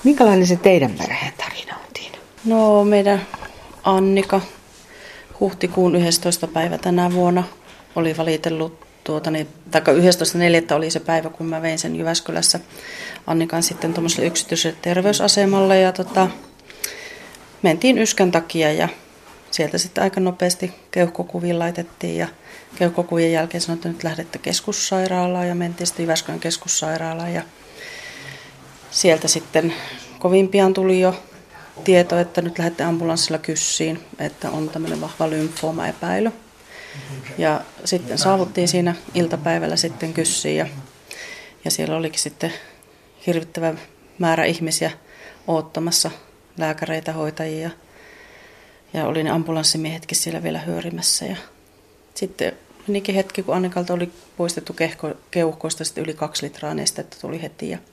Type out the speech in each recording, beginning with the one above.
Minkälainen se teidän perheen tarina on, Tiina? No meidän Annika huhtikuun 11. päivä tänä vuonna oli valitellut, tai 11.4. oli se päivä, kun mä vein sen Jyväskylässä Annikan sitten tuommoiselle yksityiselle terveysasemalle ja mentiin yskän takia ja sieltä sitten aika nopeasti keuhkokuviin laitettiin ja keuhkokuvien jälkeen sanottiin, että nyt lähdette keskussairaalaan ja mentiin sitten Jyväskylän keskussairaalaan ja sieltä sitten kovin pian tuli jo tieto, että nyt lähdette ambulanssilla Kyssiin, että on tämmöinen vahva lymfooma-epäily. Ja sitten saavuttiin siinä iltapäivällä sitten Kyssiin ja siellä olikin sitten hirvittävä määrä ihmisiä oottamassa, lääkäreitä, hoitajia ja oli ne ambulanssimiehetkin siellä vielä hyörimässä. Ja sitten menikin hetki, kun Annikalta oli poistettu keuhkoista sitten yli 2 litraa nestettä tuli heti ja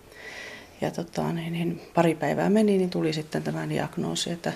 pari päivää meni, niin tuli sitten tämä diagnoosi, että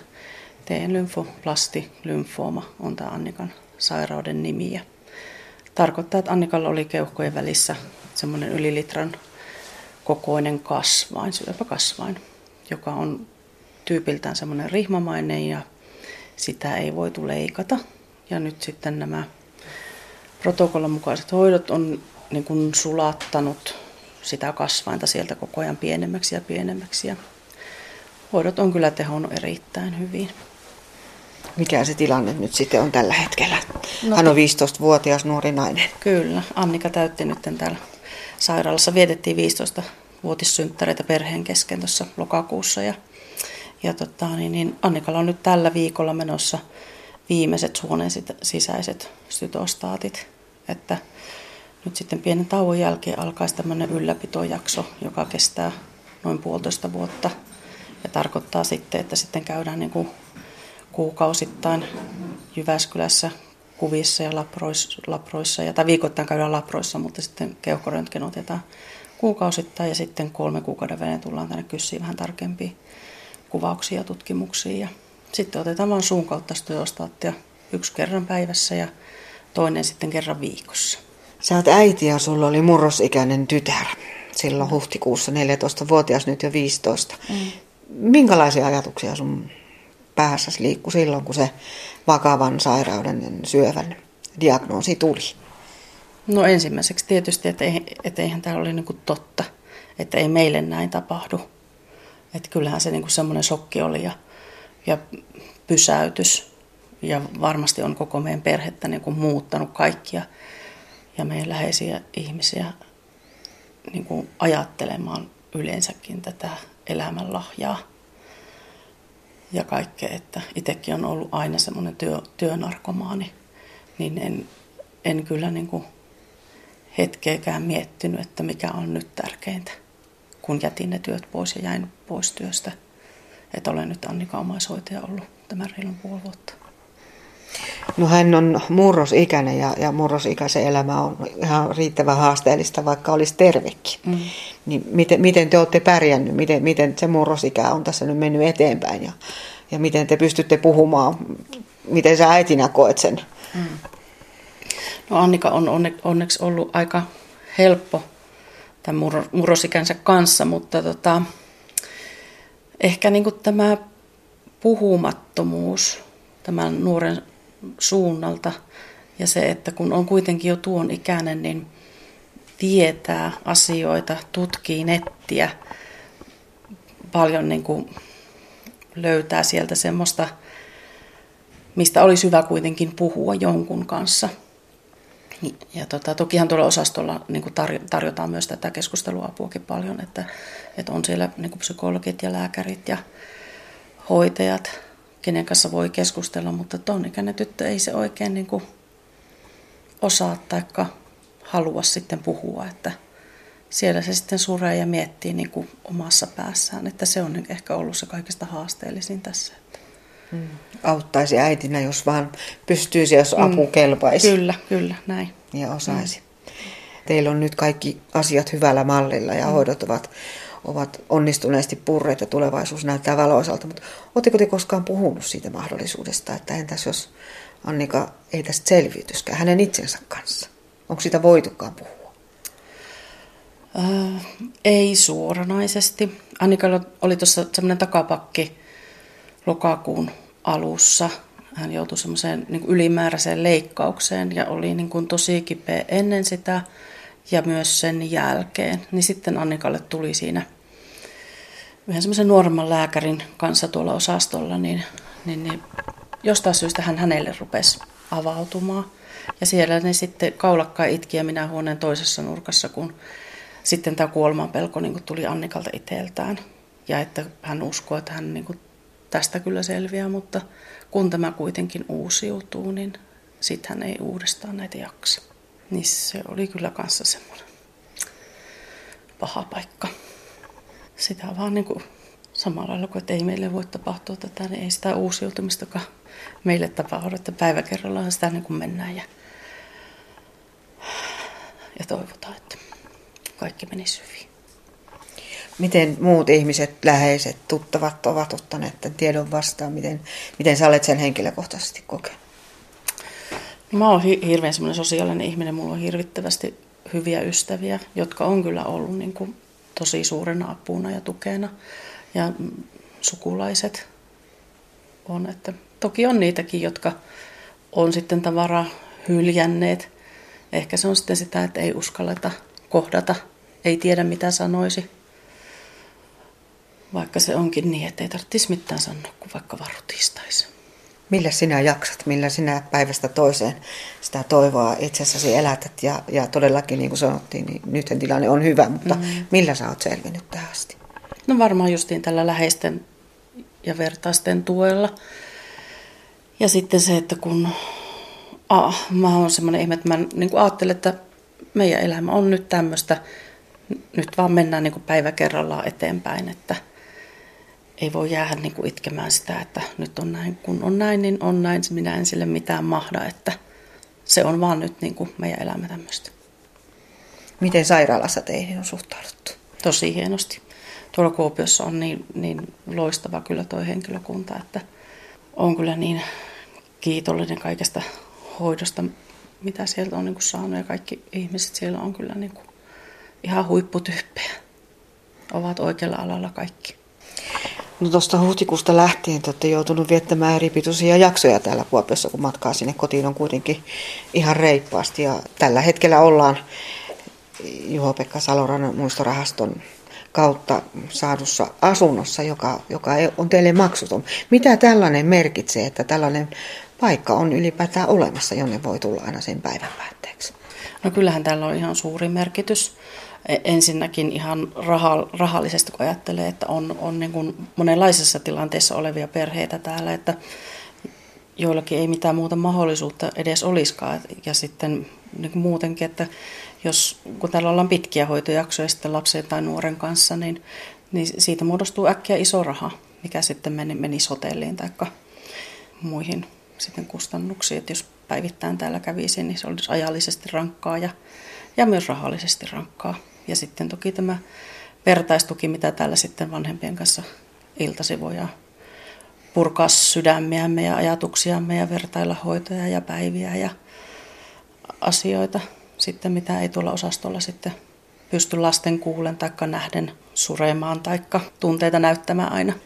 T-lymfoplastilymfooma on tämä Annikan sairauden nimi. Ja tarkoittaa, että Annikalla oli keuhkojen välissä semmoinen yli litran kokoinen kasvain, syöpäkasvain, joka on tyypiltään semmoinen rihmamainen ja sitä ei voitu leikata. Ja nyt sitten nämä protokollan mukaiset hoidot on niin kuin sulattanut sitä kasvainta sieltä koko ajan pienemmäksi ja pienemmäksi. Ja hoidot on kyllä tehonnut erittäin hyvin. Mikä se tilanne nyt sitten on tällä hetkellä? Hän on 15-vuotias nuori nainen. Kyllä. Annika täytti nyt täällä sairaalassa. Vietettiin 15-vuotissynttäreitä perheen kesken tuossa lokakuussa. Ja Annikalla on nyt tällä viikolla menossa viimeiset suonen sisäiset stytostaatit. Että nyt sitten pienen tauon jälkeen alkaisi tämmöinen ylläpitojakso, joka kestää noin 1,5 vuotta. Ja tarkoittaa sitten, että sitten käydään niin kuin kuukausittain Jyväskylässä kuvissa ja laproissa. Tai viikoittain käydään laproissa, mutta sitten keuhkoröntgen otetaan kuukausittain. Ja sitten 3 kuukauden välein tullaan tänne Kyssiin vähän tarkempia kuvauksia ja tutkimuksia. Ja sitten otetaan vaan suun kautta stytostaattia 1 kerran päivässä ja toinen sitten kerran viikossa. Sä oot äiti ja sulla oli murrosikäinen tytär. Silloin huhtikuussa 14-vuotias, nyt jo 15. Minkälaisia ajatuksia sun päässäsi liikkui silloin, kun se vakavan sairauden syövän diagnoosi tuli? No ensimmäiseksi tietysti, että eihän tämä ole niin kuin totta, että ei meille näin tapahdu. Että kyllähän se niin kuin semmoinen shokki oli ja pysäytys ja varmasti on koko meidän perhettä niin kuin muuttanut kaikkia ja meidän läheisiä ihmisiä niin kuin ajattelemaan yleensäkin tätä elämänlahjaa ja kaikkea, että itsekin on ollut aina semmoinen työnarkomaani, niin en kyllä niin kuin hetkeäkään miettinyt, että mikä on nyt tärkeintä, kun jätin ne työt pois ja jäin pois työstä, että olen nyt Annika omaishoitaja ollut tämän reilun 5 vuotta. No hän on murrosikäinen ja murrosikäisen elämä on ihan riittävän haasteellista, vaikka olisi tervekin. Niin miten te olette pärjännyt, miten se murrosikä on tässä nyt mennyt eteenpäin ja miten te pystytte puhumaan, miten sä äitinä koet sen? No Annika on onneksi ollut aika helppo tämän murrosikänsä kanssa, mutta ehkä niin kuin tämä puhumattomuus tämän nuoren suunnalta ja se, että kun on kuitenkin jo tuon ikäinen, niin tietää asioita, tutkii nettiä, paljon niin kuin löytää sieltä semmoista, mistä olisi hyvä kuitenkin puhua jonkun kanssa. Ja tokihan tuolla osastolla niin kuin tarjotaan myös tätä keskusteluapuakin paljon, että on siellä niin kuin psykologit ja lääkärit ja hoitajat, kenen kanssa voi keskustella, mutta ton ikäinen tyttö ei se oikein niin kuin osaa tai halua sitten puhua, että siellä se sitten suree ja miettii niin kuin omassa päässään, että se on ehkä ollut se kaikista haasteellisin tässä. Auttaisi äitinä, jos vaan pystyisi, jos apu kelpaisi. Kyllä, näin. Ja osaisi. Teillä on nyt kaikki asiat hyvällä mallilla ja hoidot ovat onnistuneesti purreet ja tulevaisuus näyttää valoisalta. Mutta oletteko te koskaan puhunut siitä mahdollisuudesta, että entäs jos Annika ei tästä selviytyskään hänen itsensä kanssa? Onko sitä voitukaan puhua? Ei suoranaisesti. Annikalla oli tuossa semmoinen takapakki lokakuun alussa. Hän joutui semmoiseen niin ylimääräiseen leikkaukseen ja oli niin kuin tosi kipeä ennen sitä ja myös sen jälkeen. Niin sitten Annikalle tuli siinä yhden semmoisen nuoremman lääkärin kanssa tuolla osastolla, niin jostain syystä hän hänelle rupesi avautumaan. Ja siellä ne sitten kaulakkaan itki ja minä huoneen toisessa nurkassa, kun sitten tämä kuolemanpelko niin tuli Annikalta itseltään. Ja että hän uskoi, että hän niin tästä kyllä selviää, mutta kun tämä kuitenkin uusiutuu, niin sitten hän ei uudestaan näitä jaksa. Niin se oli kyllä kanssa semmoinen paha paikka. Sitä vaan niin kuin samalla lailla kuin, että ei meille voi tapahtua tätä, niin ei sitä uusiutumistakaan meille tapahdu, että päivä kerrallaan sitä niin kuin mennään ja toivotaan, että kaikki menisi hyvin. Miten muut ihmiset, läheiset, tuttavat ovat ottaneet tämän tiedon vastaan? Miten sä olet sen henkilökohtaisesti kokenut? Mä oon hirveän semmoinen sosiaalinen ihminen. Mulla on hirvittävästi hyviä ystäviä, jotka on kyllä ollut niin kuin tosi suurena apuna ja tukena. Ja sukulaiset on. Että toki on niitäkin, jotka on sitten tavaraa hyljänneet. Ehkä se on sitten sitä, että ei uskalleta kohdata, ei tiedä mitä sanoisi. Vaikka se onkin niin, että ei tarvitsisi mitään sanoa, kun vaikka varutistaisi. Millä sinä jaksat, millä sinä päivästä toiseen sitä toivoa itsessäsi elätät ja todellakin niin kuin sanottiin, niin nythän tilanne on hyvä, mutta millä sä oot selvinnyt tähän asti? No varmaan justiin tällä läheisten ja vertaisten tuella. Ja sitten se, että kun mä oon semmoinen ihme, että mä niin kuin ajattelen, että meidän elämä on nyt tämmöistä, nyt vaan mennään niin kuin päivä kerrallaan eteenpäin, että ei voi jäädä niin kuin itkemään sitä, että nyt on näin, kun on näin, niin on näin, minä en sille mitään mahda, että se on vaan nyt niin kuin meidän elämä tämmöistä. Miten sairaalassa teihin on suhtauduttu? Tosi hienosti. Tuolla Kuopiossa on niin loistava kyllä tuo henkilökunta, että on kyllä niin kiitollinen kaikesta hoidosta, mitä sieltä on niin kuin saanut, ja kaikki ihmiset siellä on kyllä niin kuin ihan huipputyyppejä. Ovat oikealla alalla kaikki. No tuosta huhtikuusta lähtien te olette joutunut viettämään eri pituisia jaksoja täällä Kuopiossa, kun matkaa sinne kotiin on kuitenkin ihan reippaasti. Ja tällä hetkellä ollaan Juho-Pekka Salorannan muistorahaston kautta saadussa asunnossa, joka on teille maksuton. Mitä tällainen merkitsee, että tällainen paikka on ylipäätään olemassa, jonne voi tulla aina sen päivän päätteeksi? No kyllähän tällä on ihan suuri merkitys. Ensinnäkin ihan rahallisesti, kun ajattelee, että on niin kuin monenlaisessa tilanteessa olevia perheitä täällä, että joillakin ei mitään muuta mahdollisuutta edes olisikaan. Ja sitten niin kuin muutenkin, että kun täällä ollaan pitkiä hoitojaksoja sitten lapsen tai nuoren kanssa, niin siitä muodostuu äkkiä iso raha, mikä sitten menisi hotelliin tai muihin sitten kustannuksiin. Että jos päivittäin täällä kävisi, niin se olisi ajallisesti rankkaa ja myös rahallisesti rankkaa. Ja sitten toki tämä vertaistuki, mitä täällä sitten vanhempien kanssa iltasi voidaan purkaa sydämiämme ja ajatuksiamme ja vertailla hoitoja ja päiviä ja asioita, sitten mitä ei tuolla osastolla sitten pysty lasten kuulen tai nähden suremaan tai tunteita näyttämään aina.